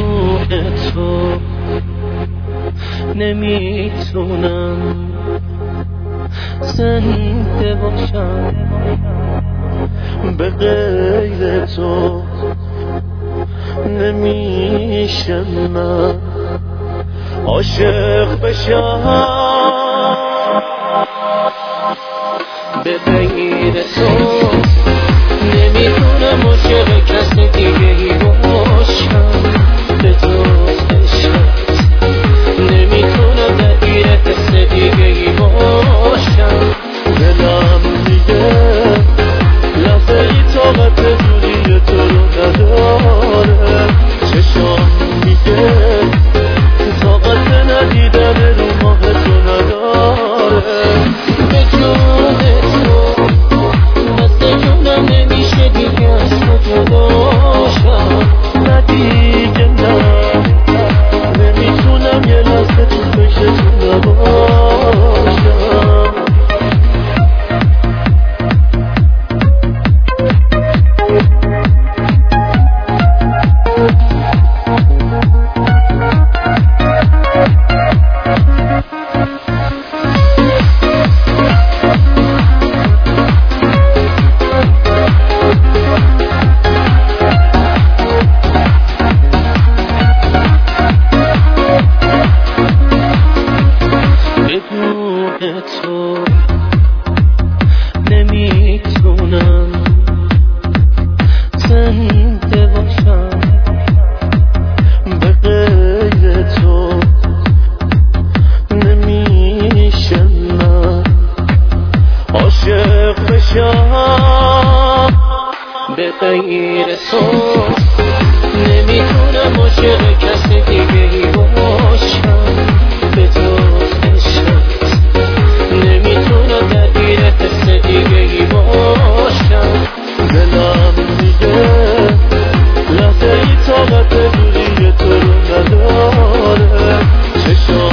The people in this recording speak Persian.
تو نمیتونم زنده باشم، به غیر تو نمیشه من عاشق بشم، به غیر تو نمیتونم عاشق کس دیگه ای باشم، به جز عشقت نمیتونم درگیر حس دیگه ای باشم. دلم میگه لحظه ای طاقت دوری تو رو نداره، چشام میگه طاقت ندیدن رو ماه تو نداره، به جون تو مثل جونم نمیشه دیگه از تو جداشم، نه دیگه نه نمیتونم یه لحظه تو فکر تو نباشم. تو نمیتونم زنده باشم، به غیر تو نمیشه من عاشق بشم، به غیر تو نمیتونم عاشق کس دیگه ای باشم، به جز عشقت نمیتونم درگیر حس دیگه ای باشم. دلم میگه لحظه ای طاقت دوری تو رو نداره، چشام